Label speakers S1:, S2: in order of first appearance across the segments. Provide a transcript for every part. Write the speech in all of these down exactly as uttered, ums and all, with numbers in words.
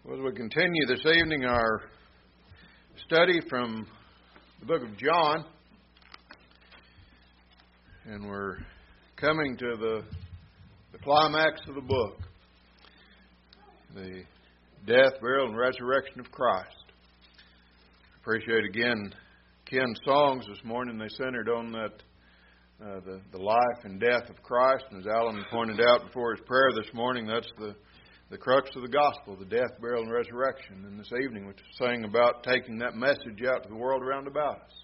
S1: Well, we continue this evening our study from the book of John, and we're coming to the, the climax of the book, the death, burial, and resurrection of Christ. Appreciate again Ken's songs this morning. They centered on that uh, the, the life and death of Christ, and as Alan pointed out before his prayer this morning, that's the The crux of the gospel, the death, burial, and resurrection. And this evening, which is saying about taking that message out to the world around about us.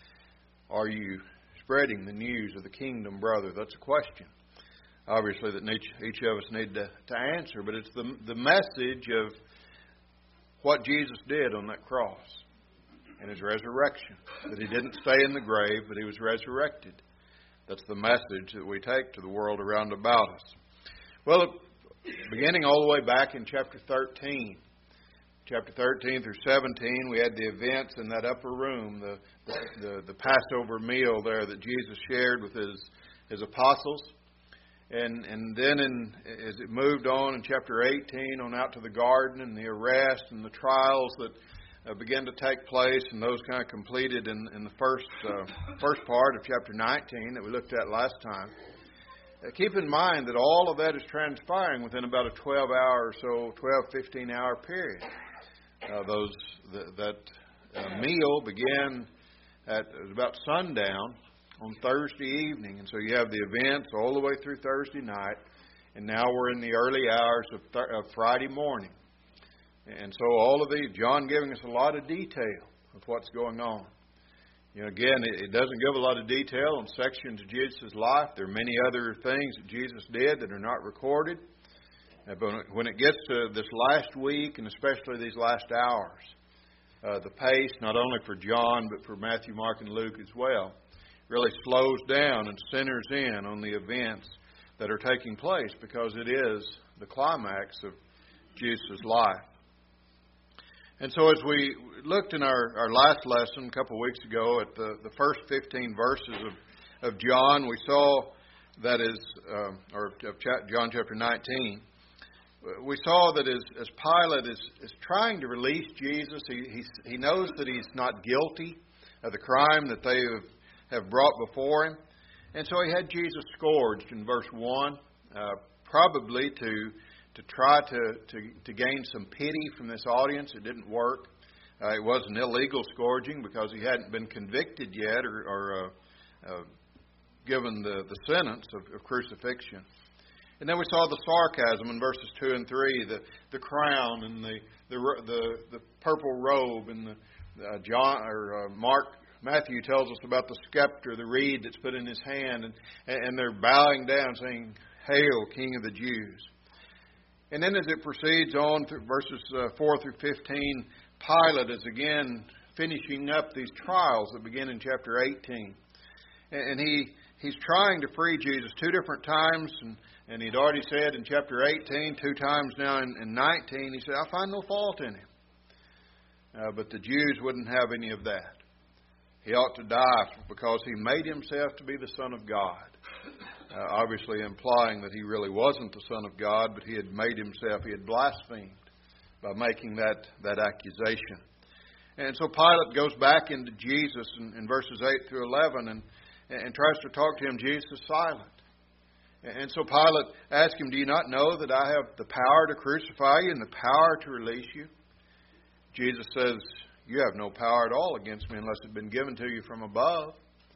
S1: Are you spreading the news of the kingdom, brother? That's a question, obviously, that each, each of us need to, to answer. But it's the, the message of what Jesus did on that cross and His resurrection. That He didn't stay in the grave, but He was resurrected. That's the message that we take to the world around about us. Well, beginning all the way back in chapter thirteen. Chapter thirteen through seventeen, we had the events in that upper room, the, the, the, the Passover meal there that Jesus shared with His, his apostles. And, and then in, as it moved on in chapter eighteen, on out to the garden and the arrest and the trials that uh, began to take place, and those kind of completed in, in the first, uh, first part of chapter nineteen that we looked at last time. Uh, keep in mind that all of that is transpiring within about a twelve-hour or so, twelve, fifteen-hour period. Uh, those the, that uh, meal began at it was about sundown on Thursday evening, and so you have the events all the way through Thursday night, and now we're in the early hours of, th- of Friday morning. And so all of these, John giving us a lot of detail of what's going on. You know, again, it doesn't give a lot of detail on sections of Jesus' life. There are many other things that Jesus did that are not recorded. But when it gets to this last week, and especially these last hours, uh, the pace, not only for John, but for Matthew, Mark, and Luke as well, really slows down and centers in on the events that are taking place, because it is the climax of Jesus' life. And so as we looked in our, our last lesson a couple of weeks ago at the, the first fifteen verses of, of John, we saw that is, uh, or of John chapter nineteen, we saw that as, as Pilate is, is trying to release Jesus, he, he, he knows that he's not guilty of the crime that they have, have brought before him. And so he had Jesus scourged in verse one, uh, probably to... to try to, to, to gain some pity from this audience. It didn't work. Uh, it was an illegal scourging because he hadn't been convicted yet or, or uh, uh, given the, the sentence of, of crucifixion. And then we saw the sarcasm in verses two and three, the, the crown and the, the, the, the purple robe, and the, uh, John or uh, Mark Matthew tells us about the scepter, the reed that's put in his hand, and, and they're bowing down saying, "Hail, King of the Jews." And then as it proceeds on through verses uh, four through fifteen, Pilate is again finishing up these trials that begin in chapter eighteen. And he he's trying to free Jesus two different times. And, and he'd already said in chapter eighteen, two times now in, in nineteen, he said, "I find no fault in him." Uh, but the Jews wouldn't have any of that. He ought to die because he made himself to be the Son of God. Uh, obviously implying that he really wasn't the Son of God, but he had made himself, he had blasphemed by making that, that accusation. And so Pilate goes back into Jesus in, in verses eight through eleven and, and tries to talk to him. Jesus is silent. And so Pilate asks him, "Do you not know that I have the power to crucify you and the power to release you?" Jesus says, "You have no power at all against me unless it had been given to you from above."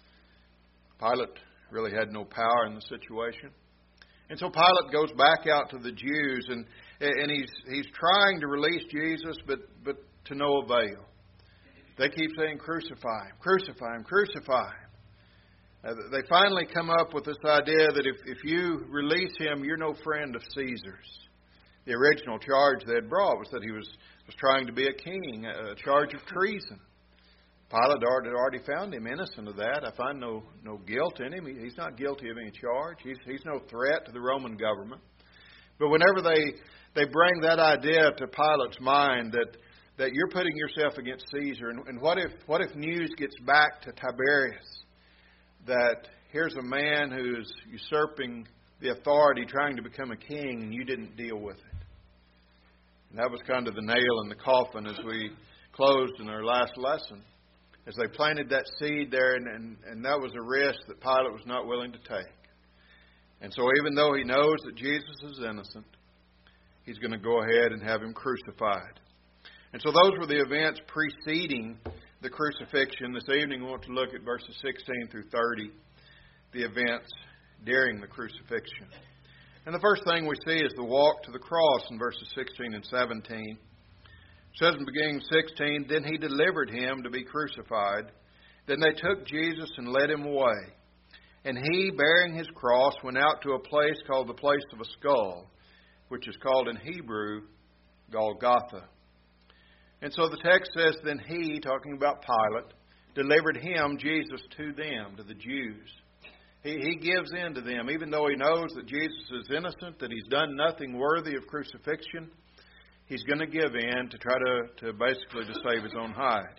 S1: Pilate really had no power in the situation. And so Pilate goes back out to the Jews, and and he's he's trying to release Jesus, but, but to no avail. They keep saying, "Crucify him, crucify him, crucify him." Uh, they finally come up with this idea that if, if you release him, you're no friend of Caesar's. The original charge they had brought was that he was, was trying to be a king, a charge of treason. Pilate had already found him innocent of that. I find no, no guilt in him. He's not guilty of any charge. He's, he's no threat to the Roman government. But whenever they, they bring that idea to Pilate's mind that, that you're putting yourself against Caesar, and, and what if what if news gets back to Tiberius that here's a man who's usurping the authority, trying to become a king, and you didn't deal with it? And that was kind of the nail in the coffin as we closed in our last lesson. As they planted that seed there, and, and, and that was a risk that Pilate was not willing to take. And so even though he knows that Jesus is innocent, he's going to go ahead and have him crucified. And so those were the events preceding the crucifixion. This evening we want to look at verses sixteen through thirty, the events during the crucifixion. And the first thing we see is the walk to the cross in verses sixteen and seventeen. It says in beginning sixteen, "Then he delivered him to be crucified. Then they took Jesus and led him away. And he, bearing his cross, went out to a place called the place of a skull, which is called in Hebrew Golgotha." And so the text says, then he, talking about Pilate, delivered him, Jesus, to them, to the Jews. He, he gives in to them, even though he knows that Jesus is innocent, that he's done nothing worthy of crucifixion. He's going to give in to try to, to basically to save his own hide.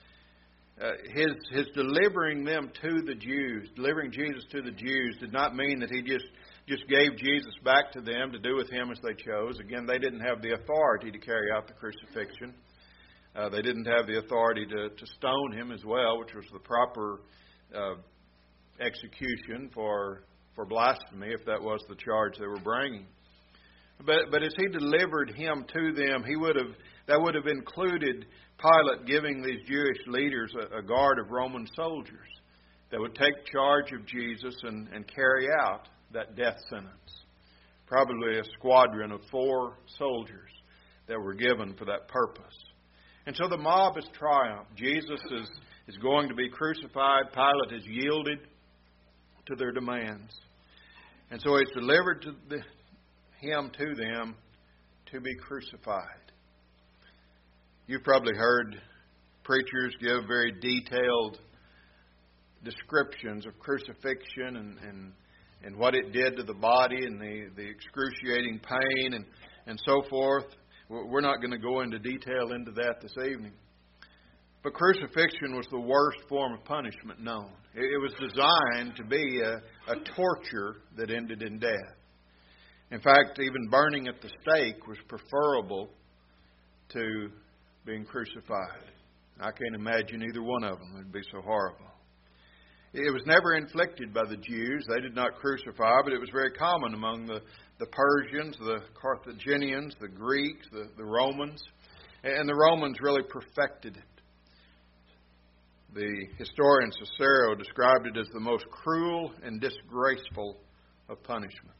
S1: Uh, his his delivering them to the Jews, delivering Jesus to the Jews, did not mean that he just, just gave Jesus back to them to do with him as they chose. Again, they didn't have the authority to carry out the crucifixion. Uh, they didn't have the authority to, to stone him as well, which was the proper uh, execution for for blasphemy, if that was the charge they were bringing. But but as he delivered him to them, he would have that would have included Pilate giving these Jewish leaders a, a guard of Roman soldiers that would take charge of Jesus and, and carry out that death sentence. Probably a squadron of four soldiers that were given for that purpose. And so the mob has triumphed. Jesus is, is going to be crucified. Pilate has yielded to their demands. And so he's delivered to the, him to them to be crucified. You've probably heard preachers give very detailed descriptions of crucifixion and, and, and what it did to the body and the, the excruciating pain and, and so forth. We're not going to go into detail into that this evening. But crucifixion was the worst form of punishment known. It was designed to be a, a torture that ended in death. In fact, even burning at the stake was preferable to being crucified. I can't imagine either one of them. It would be so horrible. It was never inflicted by the Jews. They did not crucify, but it was very common among the, the Persians, the Carthaginians, the Greeks, the, the Romans. And the Romans really perfected it. The historian Cicero described it as the most cruel and disgraceful of punishments.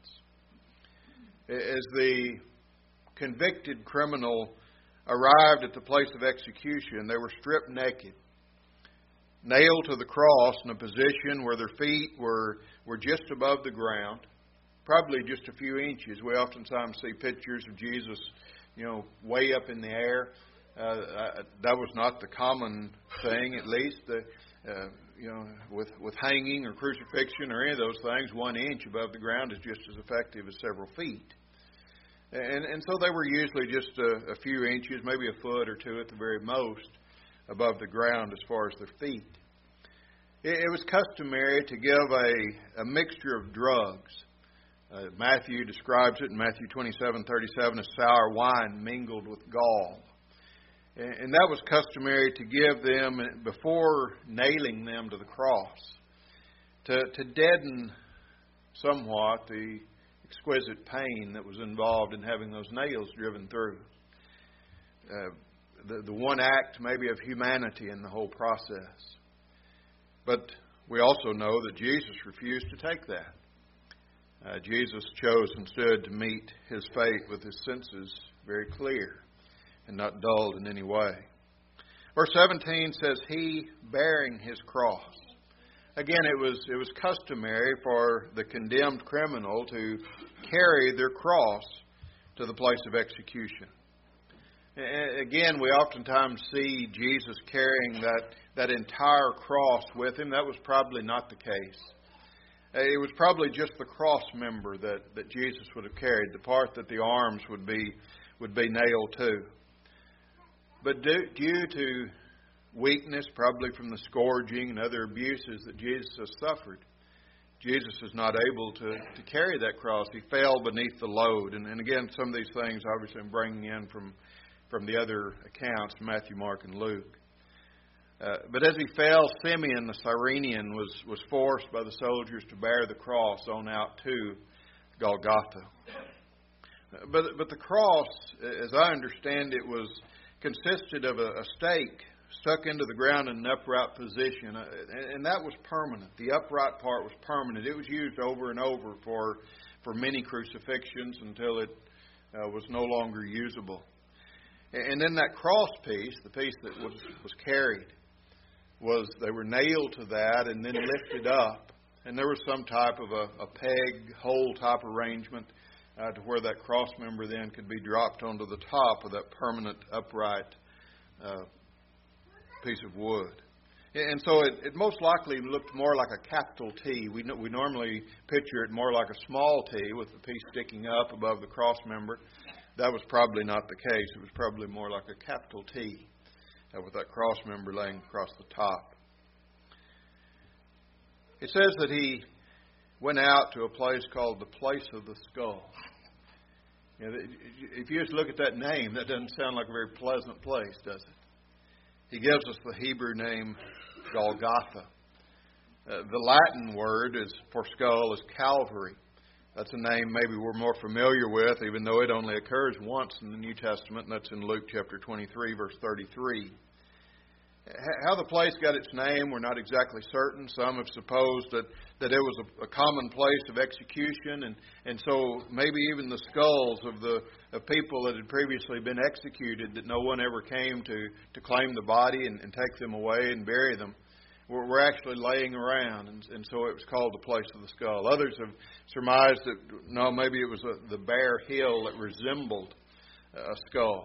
S1: As the convicted criminal arrived at the place of execution, they were stripped naked, nailed to the cross in a position where their feet were, were just above the ground, probably just a few inches. We oftentimes see pictures of Jesus, you know, way up in the air. Uh, that was not the common thing, at least. The, uh, you know, with, with hanging or crucifixion or any of those things, one inch above the ground is just as effective as several feet. And, and so they were usually just a, a few inches, maybe a foot or two at the very most, above the ground as far as their feet. It, it was customary to give a, a mixture of drugs. Uh, Matthew describes it in Matthew twenty-seven thirty-seven as sour wine mingled with gall. And, and that was customary to give them before nailing them to the cross, to, to deaden somewhat the exquisite pain that was involved in having those nails driven through. Uh, the, the one act maybe of humanity in the whole process. But we also know that Jesus refused to take that. Uh, Jesus chose instead to meet his fate with his senses very clear and not dulled in any way. Verse seventeen says, he bearing his cross. Again, it was it was customary for the condemned criminal to carry their cross to the place of execution. Again, we oftentimes see Jesus carrying that, that entire cross with him. That was probably not the case. It was probably just the cross member that, that Jesus would have carried, the part that the arms would be would be nailed to. But due, due to weakness, probably from the scourging and other abuses that Jesus has suffered, Jesus is not able to, to carry that cross. He fell beneath the load. And, and again, some of these things, obviously, I'm bringing in from, from the other accounts, Matthew, Mark, and Luke. Uh, but as he fell, Simeon the Cyrenian was, was forced by the soldiers to bear the cross on out to Golgotha. But, but the cross, as I understand it, was consisted of a, a stake stuck into the ground in an upright position, and that was permanent. The upright part was permanent. It was used over and over for for many crucifixions until it uh, was no longer usable. And then that cross piece, the piece that was, was carried, was they were nailed to that and then lifted up, and there was some type of a, a peg hole type arrangement uh, to where that cross member then could be dropped onto the top of that permanent upright uh, piece of wood. And so it, it most likely looked more like a capital T. We we normally picture it more like a small T with the piece sticking up above the cross member. That was probably not the case. It was probably more like a capital T uh, with that cross member laying across the top. It says that he went out to a place called the Place of the Skull. You know, if you just look at that name, that doesn't sound like a very pleasant place, does it? He gives us the Hebrew name Golgotha. Uh, the Latin word is for skull is Calvary. That's a name maybe we're more familiar with, even though it only occurs once in the New Testament, and that's in Luke chapter twenty-three, verse thirty-three. How the place got its name, we're not exactly certain. Some have supposed that, that it was a, a common place of execution, and, and so maybe even the skulls of the of people that had previously been executed, that no one ever came to, to claim the body and, and take them away and bury them, were, were actually laying around, and, and so it was called the Place of the Skull. Others have surmised that, no, maybe it was a, the bare hill that resembled a skull.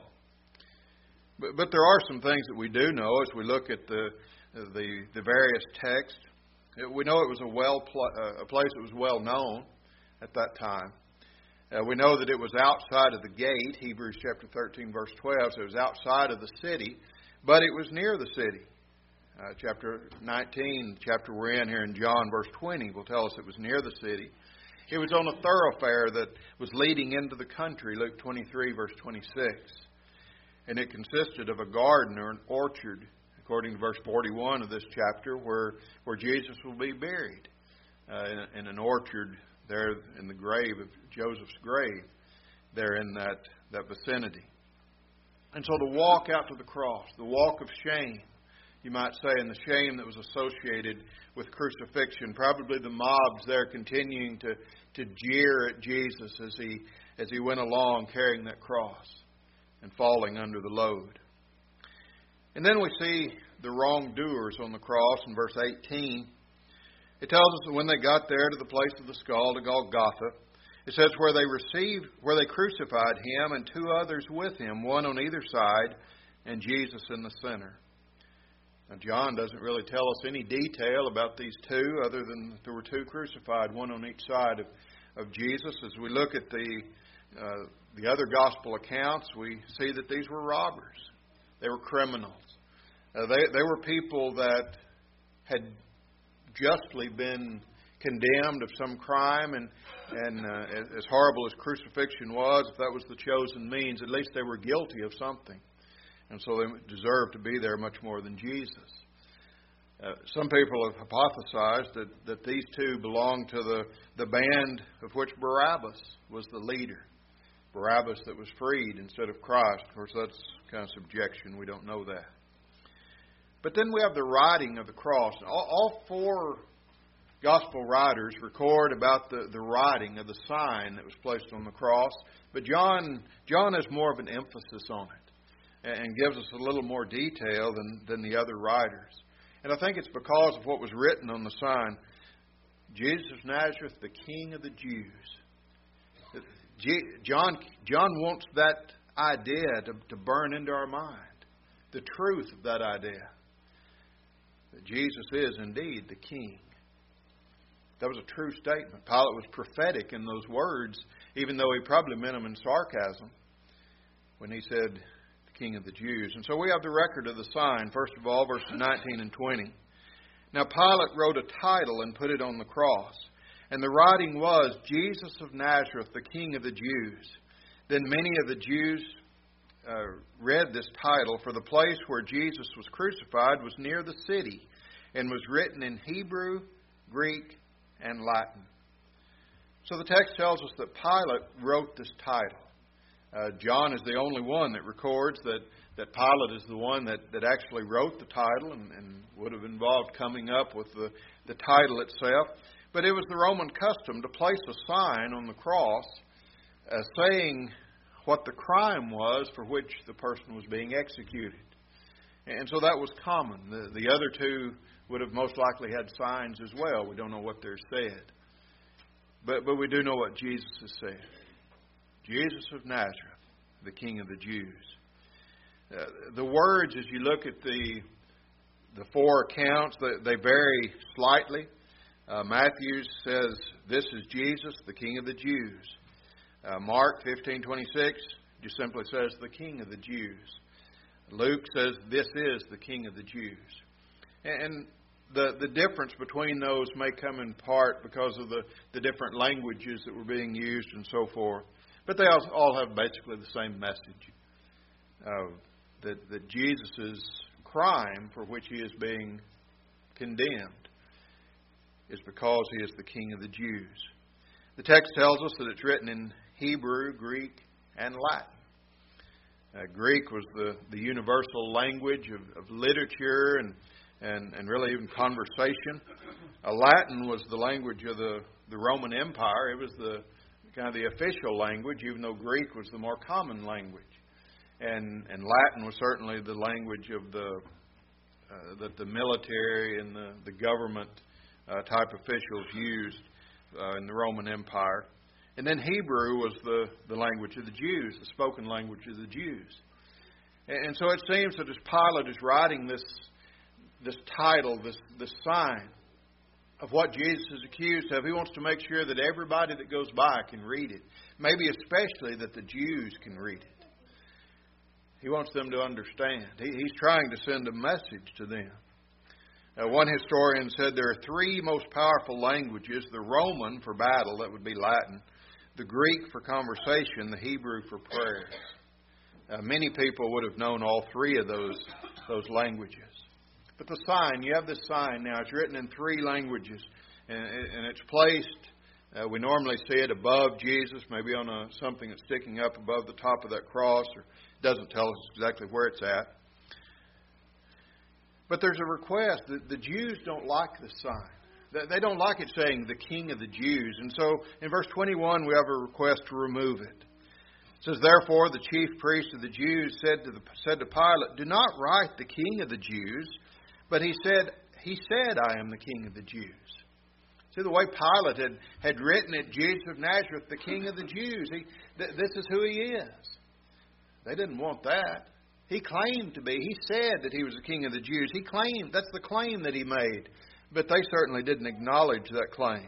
S1: But, but there are some things that we do know as we look at the the, the various texts. We know it was a well pl- a place that was well known at that time. Uh, we know that it was outside of the gate, Hebrews chapter thirteen, verse twelve. So it was outside of the city, but it was near the city. Uh, chapter nineteen, chapter we're in here in John, verse twenty, will tell us it was near the city. It was on a thoroughfare that was leading into the country, Luke twenty-three, verse twenty-six. And it consisted of a garden or an orchard, according to verse forty-one of this chapter, where, where Jesus will be buried uh, in, in an orchard there in the grave of Joseph's grave, there in that, that vicinity. And so the walk out to the cross, the walk of shame, you might say, and the shame that was associated with crucifixion, probably the mobs there continuing to, to jeer at Jesus as he as he went along carrying that cross and falling under the load. And then we see the wrongdoers on the cross in verse eighteen. It tells us that when they got there to the place of the skull, to Golgotha, it says where they received, where they crucified him and two others with him, one on either side, and Jesus in the center. Now John doesn't really tell us any detail about these two, other than that there were two crucified, one on each side of, of Jesus. As we look at the uh, the other gospel accounts, we see that these were robbers. They were criminals. Uh, they they were people that had justly been condemned of some crime, and and uh, as, as horrible as crucifixion was, if that was the chosen means, at least they were guilty of something, and so they deserved to be there much more than Jesus. Uh, some people have hypothesized that, that these two belonged to the, the band of which Barabbas was the leader. Barabbas that was freed instead of Christ. Of course, that's kind of subjection. We don't know that. But then we have the writing of the cross. All, all four gospel writers record about the, the writing of the sign that was placed on the cross. But John John has more of an emphasis on it and gives us a little more detail than, than the other writers. And I think it's because of what was written on the sign. Jesus of Nazareth, the King of the Jews. John John wants that idea to, to burn into our mind. The truth of that idea. That Jesus is indeed the King. That was a true statement. Pilate was prophetic in those words, even though he probably meant them in sarcasm when he said the King of the Jews. And so we have the record of the sign. First of all, verses nineteen and twenty. Now Pilate wrote a title and put it on the cross. And the writing was, Jesus of Nazareth, the King of the Jews. Then many of the Jews uh, read this title, for the place where Jesus was crucified was near the city, and was written in Hebrew, Greek, and Latin. So the text tells us that Pilate wrote this title. Uh, John is the only one that records that, that Pilate is the one that, that actually wrote the title, and, and would have involved coming up with the, the title itself. But it was the Roman custom to place a sign on the cross uh, saying what the crime was for which the person was being executed. And so that was common. The, the other two would have most likely had signs as well. We don't know what they're said. But, but we do know what Jesus has said. Jesus of Nazareth, the King of the Jews. Uh, the words, as you look at the, the four accounts, they, they vary slightly. Uh, Matthew says, "This is Jesus, the King of the Jews." Uh, Mark fifteen twenty-six just simply says, "The King of the Jews." Luke says, "This is the King of the Jews." And the, the difference between those may come in part because of the, the different languages that were being used and so forth. But they all, all have basically the same message. Uh, that, that Jesus' crime for which he is being condemned is because he is the King of the Jews. The text tells us that it's written in Hebrew, Greek, and Latin. Uh, Greek was the, the universal language of, of literature and, and, and really even conversation. Uh, Latin was the language of the, the Roman Empire. It was the kind of the official language, even though Greek was the more common language. And, and Latin was certainly the language of the uh, that the military and the, the government uh, type officials used uh, in the Roman Empire. And then Hebrew was the, the language of the Jews, the spoken language of the Jews. And, and so it seems that as Pilate is writing this this title, this, this sign of what Jesus is accused of, he wants to make sure that everybody that goes by can read it. Maybe especially that the Jews can read it. He wants them to understand. He, he's trying to send a message to them. Uh, one historian said there are three most powerful languages: the Roman for battle, that would be Latin; the Greek for conversation; the Hebrew for prayer. Uh, many people would have known all three of those, those languages. But the sign, you have this sign now. It's written in three languages, and, and it's placed, uh, we normally see it above Jesus, maybe on a, something that's sticking up above the top of that cross, or it doesn't tell us exactly where it's at. But there's a request. The, the Jews don't like this sign. They don't like it saying the King of the Jews. And so in verse twenty-one, we have a request to remove it. It says, "Therefore the chief priest of the Jews said to, the, said to Pilate, 'Do not write the King of the Jews.' But he said, he said, 'I am the King of the Jews.'" See, the way Pilate had, had written it, Jesus of Nazareth, the King of the Jews. He, th- this is who he is. They didn't want that. He claimed to be. He said that he was the King of the Jews. He claimed, that's the claim that he made. But they certainly didn't acknowledge that claim.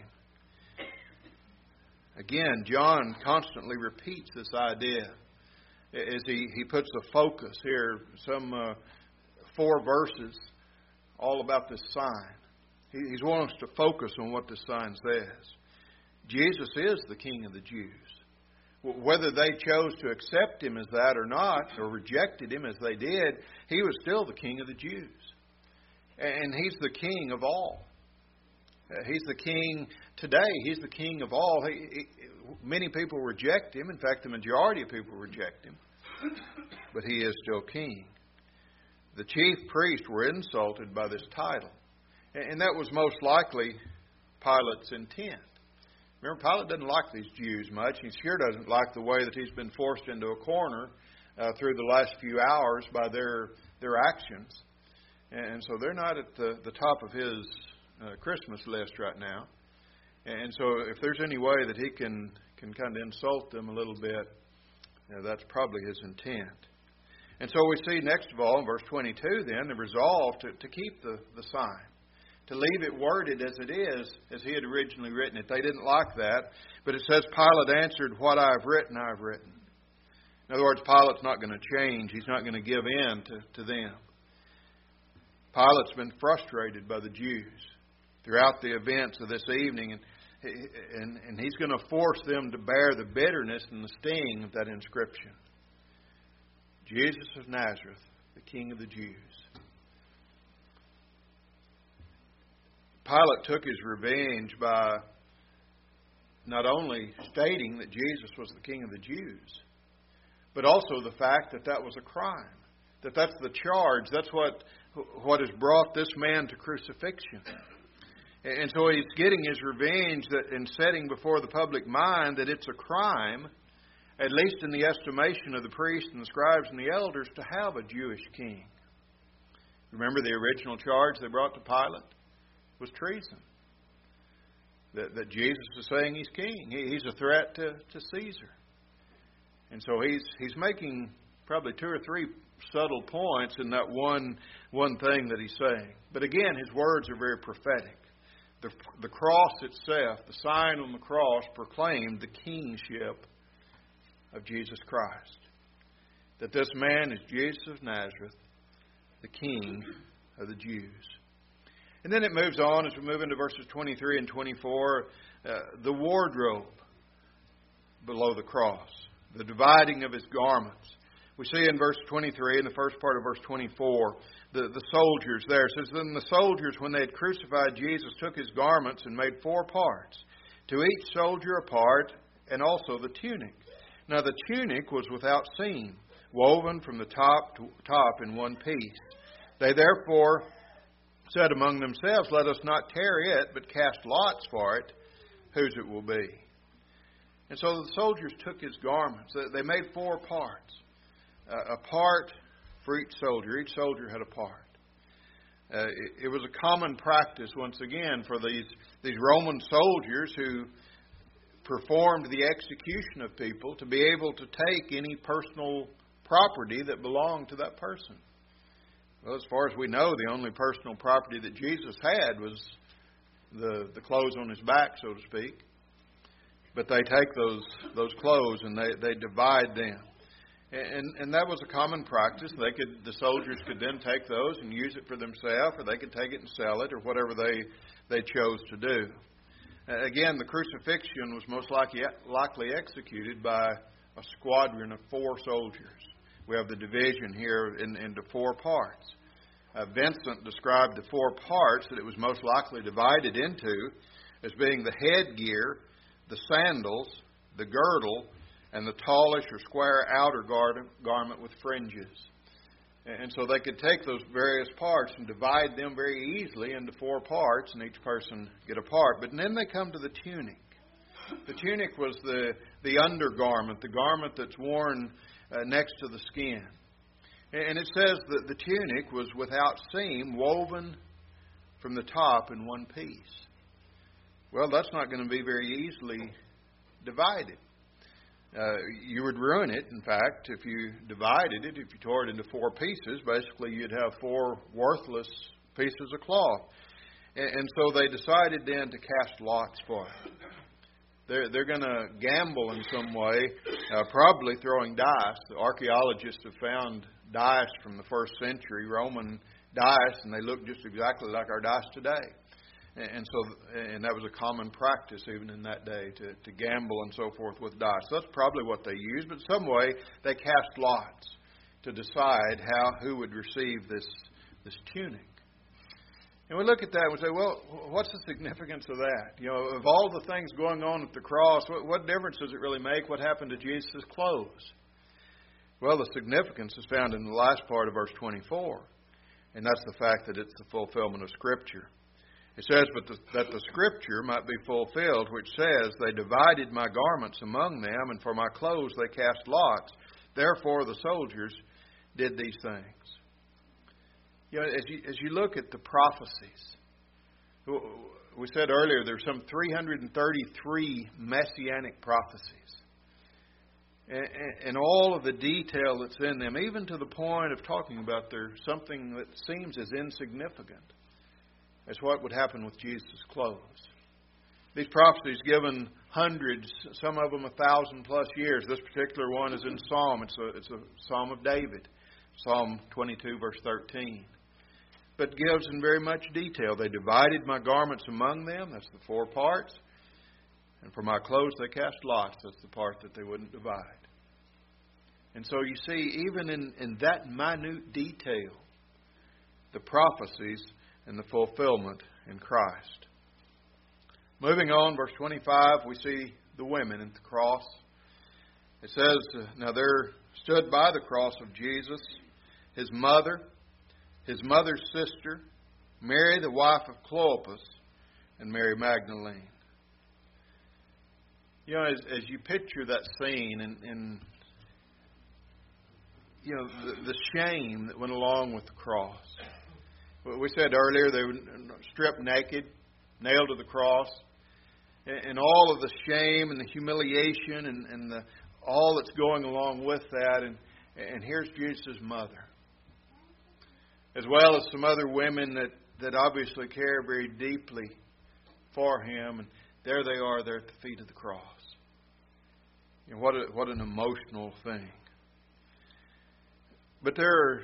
S1: Again, John constantly repeats this idea as he, he puts the focus here, some uh, four verses, all about this sign. He, he's wanting us to focus on what this sign says. Jesus is the King of the Jews. Whether they chose to accept him as that or not, or rejected him as they did, he was still the King of the Jews. And he's the King of all. He's the King today. He's the King of all. He, he, many people reject him. In fact, the majority of people reject him. But he is still King. The chief priests were insulted by this title. And that was most likely Pilate's intent. Remember, Pilate doesn't like these Jews much. He sure doesn't like the way that he's been forced into a corner uh, through the last few hours by their their actions. And so they're not at the, the top of his uh, Christmas list right now. And so if there's any way that he can, can kind of insult them a little bit, you know, that's probably his intent. And so we see next of all in verse twenty-two then the resolve to, to keep the, the sign. To leave it worded as it is, as he had originally written it. They didn't like that. But it says, Pilate answered, "What I have written, I have written." In other words, Pilate's not going to change. He's not going to give in to, to them. Pilate's been frustrated by the Jews throughout the events of this evening. And And, and he's going to force them to bear the bitterness and the sting of that inscription. Jesus of Nazareth, the King of the Jews. Pilate took his revenge by not only stating that Jesus was the King of the Jews, but also the fact that that was a crime. That that's the charge. That's what, what has brought this man to crucifixion. And so he's getting his revenge that in setting before the public mind that it's a crime, at least in the estimation of the priests and the scribes and the elders, to have a Jewish king. Remember the original charge they brought to Pilate was treason. That, that Jesus is saying he's king. He, he's a threat to, to Caesar. And so he's he's making probably two or three subtle points in that one one thing that he's saying. But again, his words are very prophetic. The, the cross itself, the sign on the cross, proclaimed the kingship of Jesus Christ. That this man is Jesus of Nazareth, the King of the Jews. And then it moves on as we move into verses twenty-three and twenty-four, uh, the wardrobe below the cross, the dividing of his garments. We see in verse twenty-three, in the first part of verse twenty-four, the, the soldiers there. It says, then the soldiers, when they had crucified Jesus, took his garments and made four parts, to each soldier a part, and also the tunic. Now the tunic was without seam, woven from the top to top in one piece. They therefore said among themselves, let us not tear it, but cast lots for it, whose it will be. And so the soldiers took his garments. They made four parts. Uh, a part for each soldier. Each soldier had a part. Uh, it, it was a common practice, once again, for these, these Roman soldiers who performed the execution of people to be able to take any personal property that belonged to that person. Well, as far as we know, the only personal property that Jesus had was the, the clothes on his back, so to speak. But they take those those clothes and they, they divide them. And and that was a common practice. They could the soldiers could then take those and use it for themselves, or they could take it and sell it, or whatever they they chose to do. Again, the crucifixion was most likely likely executed by a squadron of four soldiers. We have the division here in, into four parts. Uh, Vincent described the four parts that it was most likely divided into as being the headgear, the sandals, the girdle, and the tallish or square outer garment with fringes. And so they could take those various parts and divide them very easily into four parts, and each person get a part. But then they come to the tunic. The tunic was the, the undergarment, the garment that's worn uh, next to the skin. And it says that the tunic was without seam, woven from the top in one piece. Well, that's not going to be very easily divided. Uh, you would ruin it, in fact, if you divided it. If you tore it into four pieces, basically you'd have four worthless pieces of cloth. And, and so they decided then to cast lots for it. They're, they're going to gamble in some way, uh, probably throwing dice. The archaeologists have found dice from the first century, Roman dice, and they look just exactly like our dice today. And so, and that was a common practice even in that day to, to gamble and so forth with dice. So that's probably what they used, but some way they cast lots to decide how who would receive this this tunic. And we look at that and we say, well, what's the significance of that? You know, of all the things going on at the cross, what, what difference does it really make? What happened to Jesus' clothes? Well, the significance is found in the last part of verse twenty-four, and that's the fact that it's the fulfillment of Scripture. It says, but the, that the Scripture might be fulfilled, which says, they divided my garments among them, and for my clothes they cast lots. Therefore the soldiers did these things. You know, as you, as you look at the prophecies, we said earlier there's some three hundred thirty-three messianic prophecies. And, and all of the detail that's in them, even to the point of talking about there's something that seems as insignificant as what would happen with Jesus' clothes. These prophecies given hundreds, some of them a thousand plus years. This particular one is in Psalm. It's a, it's a Psalm of David, Psalm twenty-two, verse thirteen. But gives in very much detail. They divided my garments among them. That's the four parts. And for my clothes they cast lots. That's the part that they wouldn't divide. And so you see, even in, in that minute detail, the prophecies and the fulfillment in Christ. Moving on, verse twenty-five, we see the women at the cross. It says, now there stood by the cross of Jesus his mother, his mother's sister, Mary the wife of Clopas, and Mary Magdalene. You know, as, as you picture that scene and, and you know, the, the shame that went along with the cross. We said earlier they were stripped naked, nailed to the cross, and all of the shame and the humiliation and, and the, all that's going along with that. And, and here's Jesus' mother, as well as some other women that, that obviously care very deeply for him. And there they are, there at the feet of the cross. You know, what a, what an emotional thing. But there are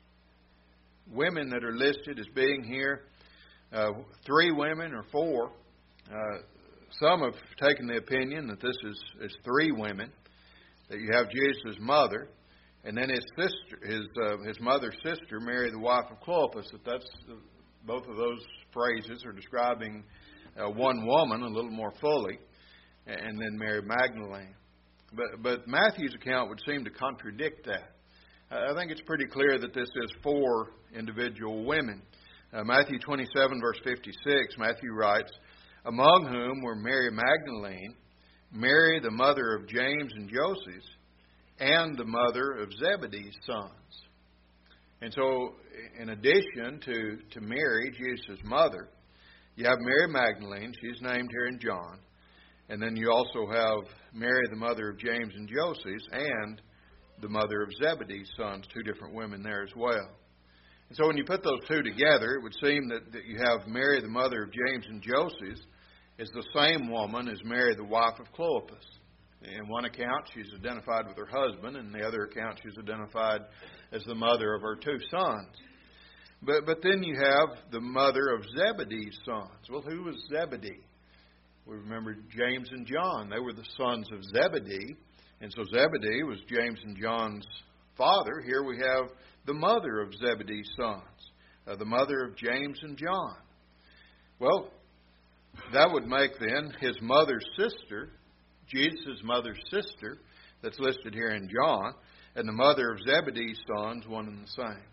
S1: women that are listed as being here. Uh, three women or four. Uh, some have taken the opinion that this is, is three women. That you have Jesus' mother, and then his sister, his uh, his mother's sister, Mary, the wife of Clopas. That that's uh, both of those phrases are describing uh, one woman a little more fully, and then Mary Magdalene. But but Matthew's account would seem to contradict that. I think it's pretty clear that this is four individual women. Uh, Matthew twenty-seven, verse fifty-six, Matthew writes, among whom were Mary Magdalene, Mary the mother of James and Joseph, and the mother of Zebedee's sons. And so, in addition to, to Mary, Jesus' mother, you have Mary Magdalene, she's named here in John, and then you also have Mary the mother of James and Joseph, and the mother of Zebedee's sons, two different women there as well. And so when you put those two together, it would seem that, that you have Mary, the mother of James and Joseph, is the same woman as Mary, the wife of Clopas. In one account, she's identified with her husband, and in the other account, she's identified as the mother of her two sons. But, but then you have the mother of Zebedee's sons. Well, who was Zebedee? We remember James and John. They were the sons of Zebedee. And so Zebedee was James and John's father. Here we have the mother of Zebedee's sons, uh, the mother of James and John. Well, that would make then his mother's sister, Jesus' mother's sister, that's listed here in John, and the mother of Zebedee's sons, one and the same.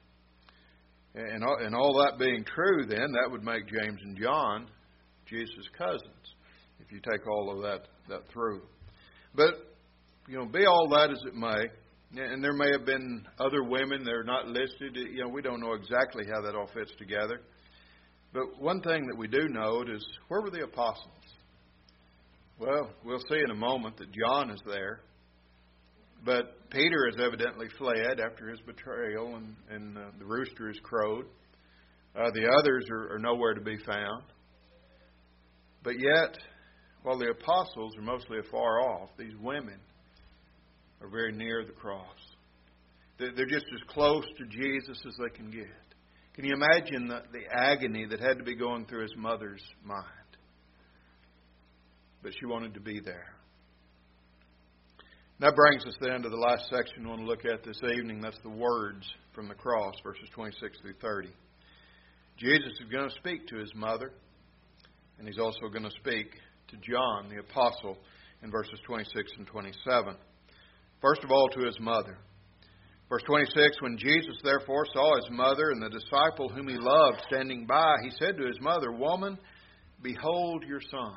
S1: And, and all that being true then, that would make James and John Jesus' cousins, if you take all of that, that through. But you know, be all that as it may, and there may have been other women that are not listed. You know, we don't know exactly how that all fits together. But one thing that we do know is, where were the apostles? Well, we'll see in a moment that John is there. But Peter has evidently fled after his betrayal, and, and uh, the rooster has crowed. Uh, the others are, are nowhere to be found. But yet, while the apostles are mostly afar off, these women are very near the cross. They're just as close to Jesus as they can get. Can you imagine the, the agony that had to be going through his mother's mind? But she wanted to be there. That brings us then to the last section we want to look at this evening. That's the words from the cross, verses twenty-six through thirty. Jesus is going to speak to his mother, and he's also going to speak to John, the apostle, in verses twenty-six and twenty-seven. First of all, to his mother. Verse twenty-six, when Jesus therefore saw his mother and the disciple whom he loved standing by, he said to his mother, Woman, behold your son.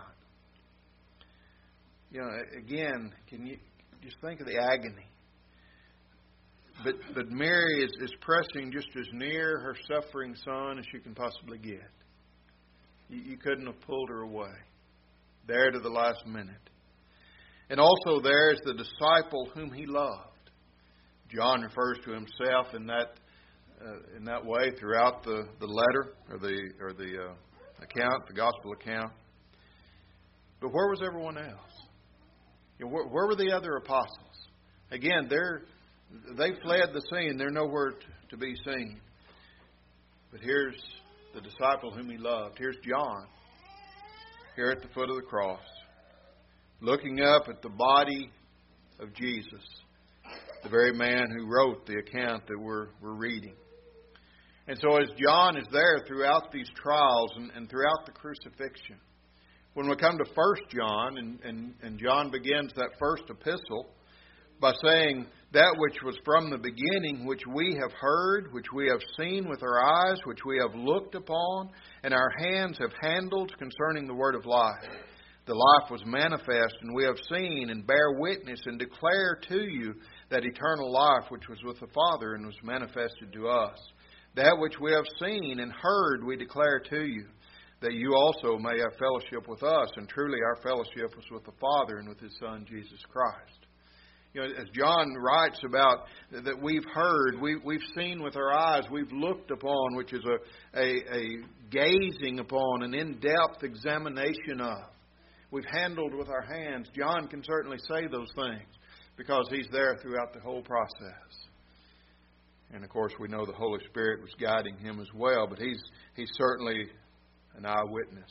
S1: You know, again, can you just think of the agony? But but Mary is, is pressing just as near her suffering son as she can possibly get. You, you couldn't have pulled her away. There to the last minute. And also there is the disciple whom he loved. John refers to himself in that uh, in that way throughout the, the letter or the or the uh, account, the gospel account. But where was everyone else? You know, where, where were the other apostles? Again, they're they fled the scene. They're nowhere t- to be seen. But here's the disciple whom he loved. Here's John, here at the foot of the cross, looking up at the body of Jesus, the very man who wrote the account that we're, we're reading. And so as John is there throughout these trials and, and throughout the crucifixion, when we come to First John, and, and, and John begins that first epistle by saying, that which was from the beginning, which we have heard, which we have seen with our eyes, which we have looked upon, and our hands have handled concerning the word of life. The life was manifest, and we have seen and bear witness and declare to you that eternal life which was with the Father and was manifested to us. That which we have seen and heard we declare to you, that you also may have fellowship with us. And truly our fellowship was with the Father and with His Son, Jesus Christ. You know, as John writes about that we've heard, we, we've seen with our eyes, we've looked upon, which is a, a, a gazing upon, an in-depth examination of. We've handled with our hands. John can certainly say those things because he's there throughout the whole process. And of course we know the Holy Spirit was guiding him as well, but he's, he's certainly an eyewitness.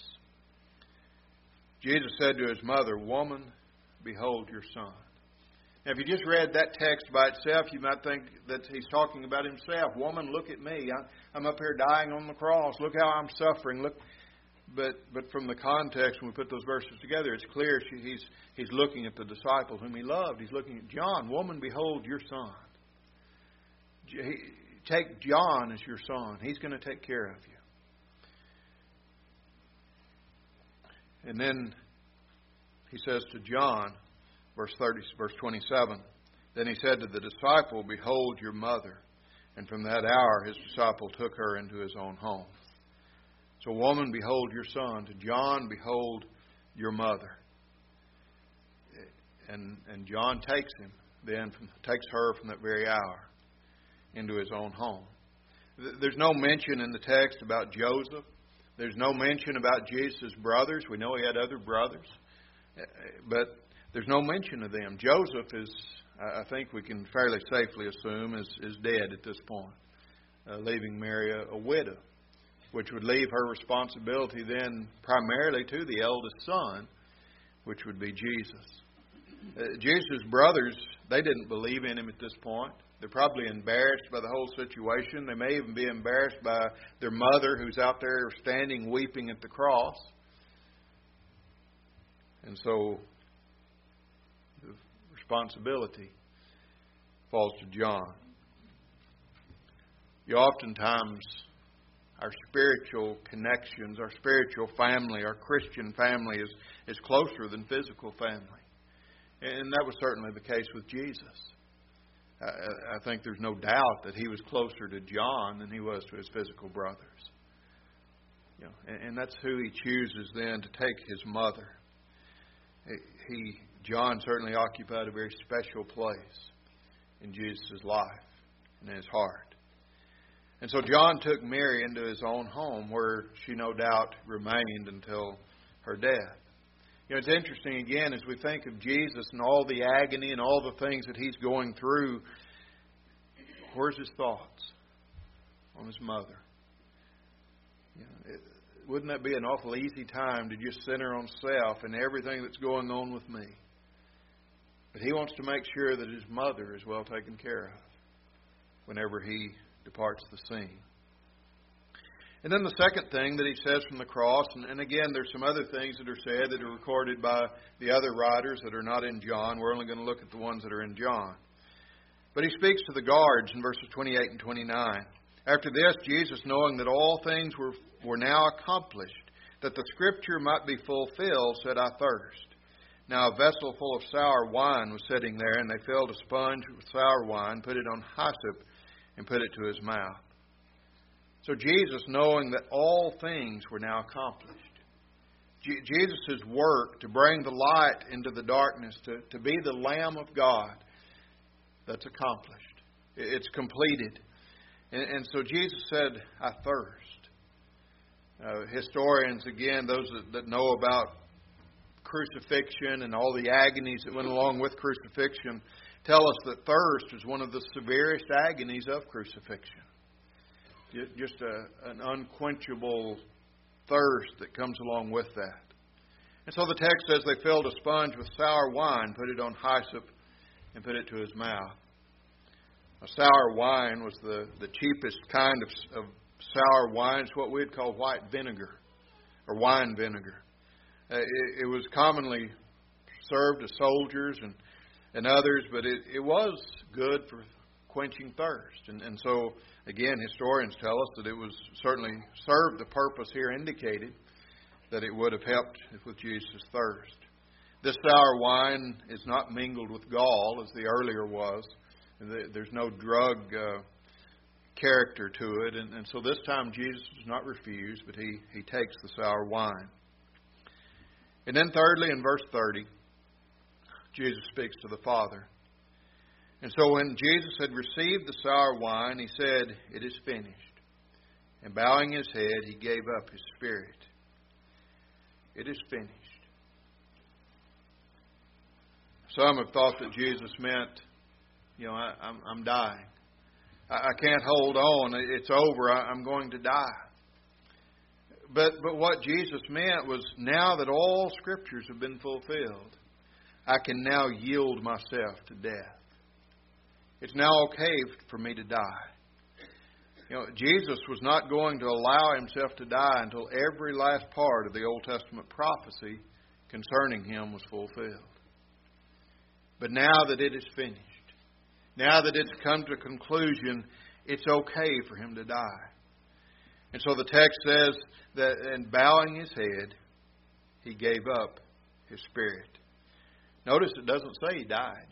S1: Jesus said to His mother, "Woman, behold your son." Now, if you just read that text by itself, you might think that He's talking about Himself. Woman, look at me. I'm up here dying on the cross. Look how I'm suffering. Look, but but from the context, when we put those verses together, it's clear she, he's he's looking at the disciple whom He loved. He's looking at John. Woman, behold your son. He, take John as your son. He's going to take care of you. And then He says to John, Verse thirty, verse twenty-seven. Then He said to the disciple, "Behold your mother." And from that hour His disciple took her into his own home. So, woman, behold your son. To John, behold your mother. And and John takes him, then from, takes her from that very hour into his own home. There's no mention in the text about Joseph. There's no mention about Jesus' brothers. We know he had other brothers. But there's no mention of them. Joseph is, I think we can fairly safely assume, is, is dead at this point, uh, leaving Mary a, a widow, which would leave her responsibility then primarily to the eldest son, which would be Jesus. Uh, Jesus' brothers, they didn't believe in Him at this point. They're probably embarrassed by the whole situation. They may even be embarrassed by their mother who's out there standing weeping at the cross. And so responsibility falls to John. You oftentimes, our spiritual connections, our spiritual family, our Christian family is, is closer than physical family. And that was certainly the case with Jesus. I, I think there's no doubt that He was closer to John than He was to His physical brothers. You know, and, and that's who He chooses then to take His mother. He John certainly occupied a very special place in Jesus' life and in His heart. And so John took Mary into his own home, where she no doubt remained until her death. You know, it's interesting, again, as we think of Jesus and all the agony and all the things that He's going through, where's His thoughts? On His mother. You know, it, wouldn't that be an awful easy time to just center on self and everything that's going on with me? But He wants to make sure that His mother is well taken care of whenever He departs the scene. And then the second thing that He says from the cross, and, and again, there's some other things that are said that are recorded by the other writers that are not in John. We're only going to look at the ones that are in John. But He speaks to the guards in verses twenty-eight and twenty-nine. After this, Jesus, knowing that all things were, were now accomplished, that the Scripture might be fulfilled, said, "I thirst." Now a vessel full of sour wine was sitting there, and they filled a sponge with sour wine, put it on hyssop, and put it to His mouth. So Jesus, knowing that all things were now accomplished, Je- Jesus' work to bring the light into the darkness, to, to be the Lamb of God, that's accomplished. It's completed. And, and so Jesus said, "I thirst." Uh, historians, again, those that, that know about crucifixion and all the agonies that went along with crucifixion, tell us that thirst is one of the severest agonies of crucifixion. Just a, an unquenchable thirst that comes along with that. And so the text says they filled a sponge with sour wine, put it on hyssop, and put it to his mouth. A sour wine was the, the cheapest kind of, of sour wine. It's what we'd call white vinegar, or wine vinegar. Uh, it, it was commonly served to soldiers and, and others, but it, it was good for quenching thirst. And, and so, again, historians tell us that it was certainly served the purpose here indicated, that it would have helped with Jesus' thirst. This sour wine is not mingled with gall as the earlier was. There's no drug uh, character to it. And, and so this time Jesus does not refuse, but he, he takes the sour wine. And then thirdly, in verse thirty, Jesus speaks to the Father. And so when Jesus had received the sour wine, he said, "It is finished." And bowing his head, he gave up his spirit. It is finished. Some have thought that Jesus meant, you know, I, I'm, I'm dying. I, I can't hold on. It's over. I, I'm going to die. But but what Jesus meant was, now that all Scriptures have been fulfilled, I can now yield myself to death. It's now okay for me to die. You know, Jesus was not going to allow himself to die until every last part of the Old Testament prophecy concerning him was fulfilled. But now that it is finished, now that it's come to a conclusion, it's okay for him to die. And so the text says that, and bowing his head, he gave up his spirit. Notice it doesn't say he died.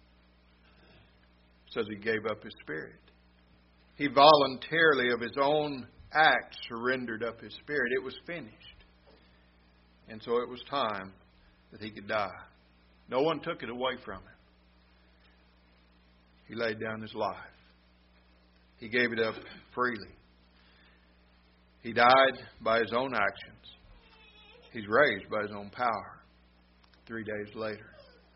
S1: It says he gave up his spirit. He voluntarily, of his own act, surrendered up his spirit. It was finished. And so it was time that he could die. No one took it away from him. He laid down his life. He gave it up freely. He died by his own actions. He's raised by his own power three days later.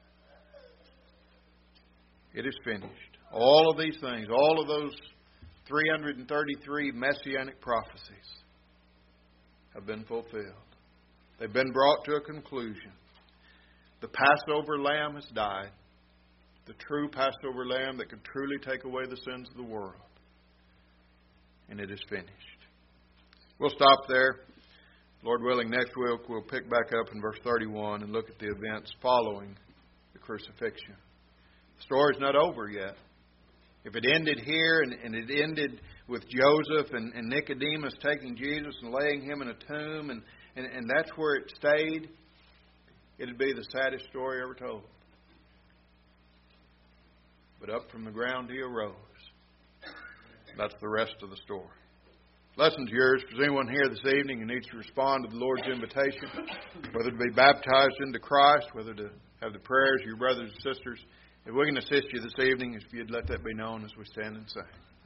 S1: It is finished. All of these things, all of those three hundred thirty-three messianic prophecies have been fulfilled. They've been brought to a conclusion. The Passover lamb has died. The true Passover lamb that could truly take away the sins of the world. And it is finished. We'll stop there. Lord willing, next week we'll pick back up in verse thirty-one and look at the events following the crucifixion. The story's not over yet. If it ended here and, and it ended with Joseph and, and Nicodemus taking Jesus and laying him in a tomb and, and, and that's where it stayed, it'd be the saddest story ever told. But up from the ground he arose. That's the rest of the story. Lesson's yours. If there's anyone here this evening who needs to respond to the Lord's invitation, whether to be baptized into Christ, whether to have the prayers of your brothers and sisters, if we can assist you this evening, if you'd let that be known as we stand and sing.